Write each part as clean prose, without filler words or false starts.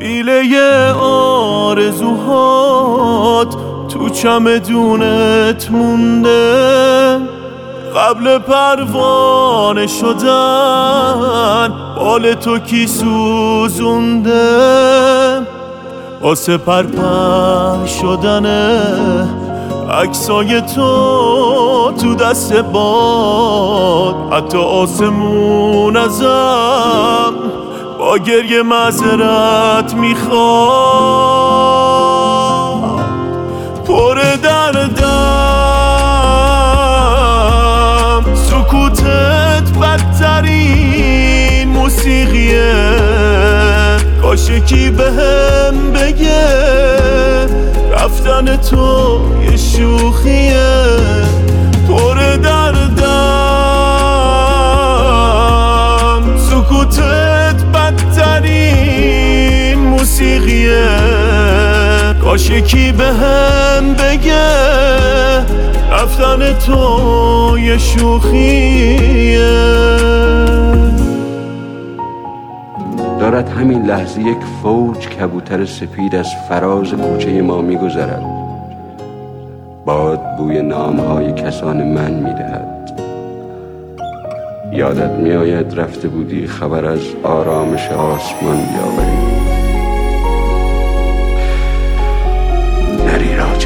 قبیله آرزوهات تو چمدونت مونده، قبل پروانه شدن بال تو کی سوزونده، واسه پرپر شدن عکسای تو دست باد، حتی آسمون ازم با گریه معذرت میخواد. پر دردم سکوتت بدترین موسیقیه، کاش یکی بهم بگه رفتن تو یه شوخیه. پر دردم سکوتت بدترین موسیقیه، کاش یکی بهم بگه رفتن تو یه شوخیه. دارد همین لحظه یک فوج کبوتر سپید از فراز کوچه ما میگذرد. باد بوی نامهای کسان من میدهد. یادت میآید رفته بودی خبر از آرامش آسمان بیاوری. نری راجا،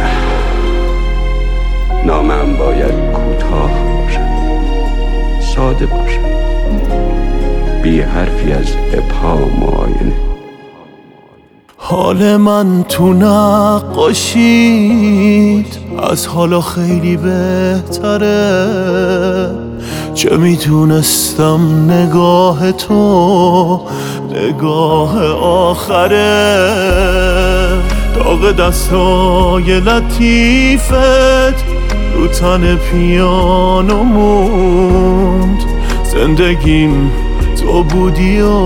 نامم باید کوتاه باشد، ساده باشد، بی حرفی از ابهام و آینه. حال من تو نقاشیت از حالا خیلی بهتره، چه میتونستم نگاه تو نگاه آخره. داغ دستای لطیفت رو تن پیانو موند، زندگیم تو بودی و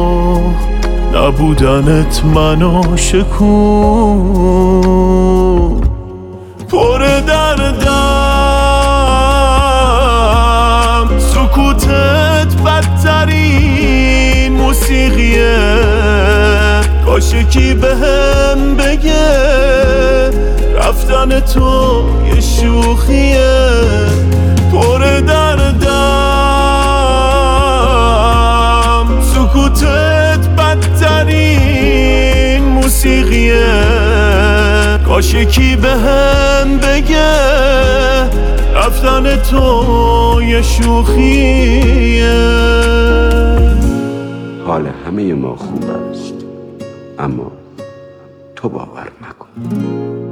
نبودنت منو شکون. پر دردم سکوتت بدترین موسیقیه، کاش یکی بهم بگه رفتن تو یه شوخیه. پر دردم سکوتت بدترین موسیقیه، کاش یکی بهم بگه رفتن تو یه شوخیه. حال همه ما خوب است، اما تو باور نکن.